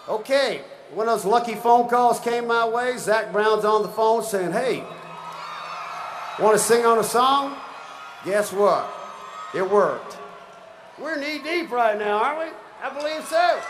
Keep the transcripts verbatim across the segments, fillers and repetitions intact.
Okay, one of those lucky phone calls came my way. Zac Brown's on the phone saying, hey, want to sing on a song? Guess what? It worked. We're knee deep right now, aren't we? I believe so.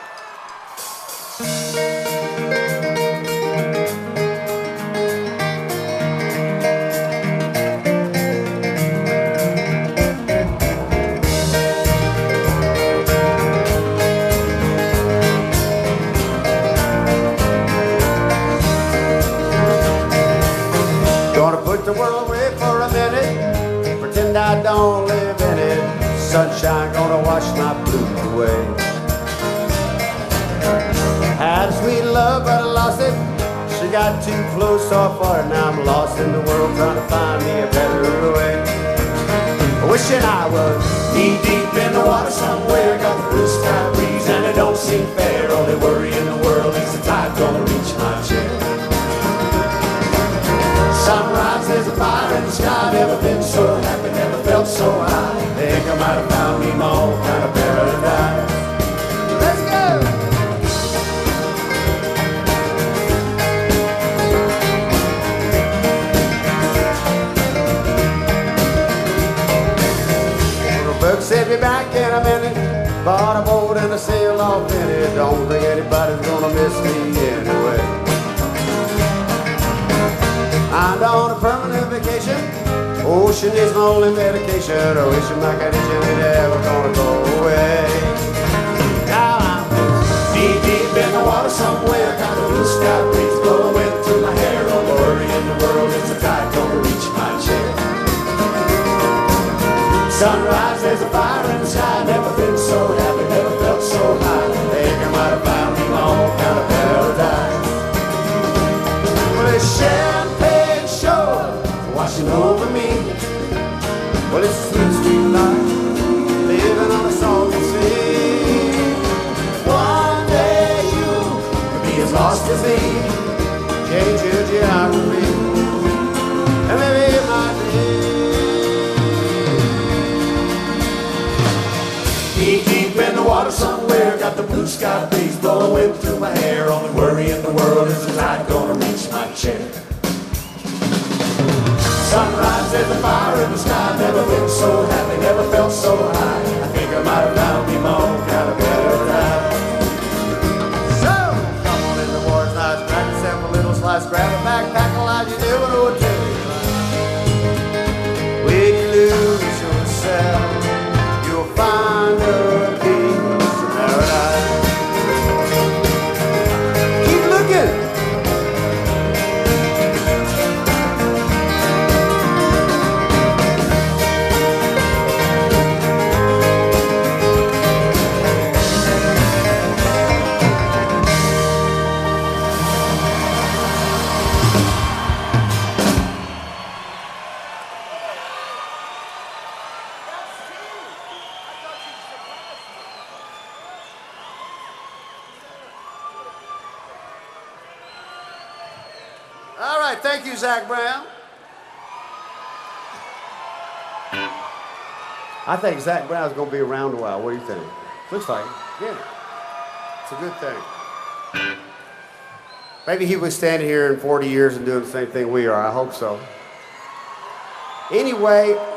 Put the world away for a minute, pretend I don't live in it. Sunshine gonna wash my blues away. Had a sweet love, but I lost it. She got too close, so far, now I'm lost in the world, trying to find me a better way. Wishing I was knee deep in the water somewhere, got the blue sky breeze, and it don't seem fair. Only worry in the world is the tide gonna reach my chair. Sunrise, there's a fire in the sky. Never been so happy, never felt so high. Think I might have found me my own kind of paradise. Let's go! Little book said be back in a minute. Bought a boat and I sail off in it. Don't think anybody's gonna miss me anyway. I'm on a permanent vacation. Ocean is my only medication. I wish my condition ain't ever gonna go away. Now I'm knee deep in the water somewhere. Got a blue sky breeze blowing through my hair. All the worry in the world is the tide gonna reach my chair. Sunrise, there's a fire in the sky. Never been so happy, never felt so high. Think I might have found me my own kind of paradise. Well, it's champagne washing over me. Well, it's a sweet, sweet life, living on a salty sea. One day you'll be as lost as me, change your geography, and maybe it might be. Knee deep in the water somewhere, got the blue sky breeze blowing through my hair. Only worry in the world is the tide gonna reach my chair. Sunrise, there's a fire in the sky. Never been so happy, never felt so high. I think I might have found me my own kind of paradise. So, come on in the water's nice, crack yourself a little slice, grab a backpack, like you do an old tell. When you lose yourself, you'll find a piece of paradise. Keep looking. All right, thank you, Zac Brown. I think Zac Brown's going to be around a while. What do you think? Looks like it. Yeah. It's a good thing. Maybe he was standing here in forty years and doing the same thing we are. I hope so. Anyway,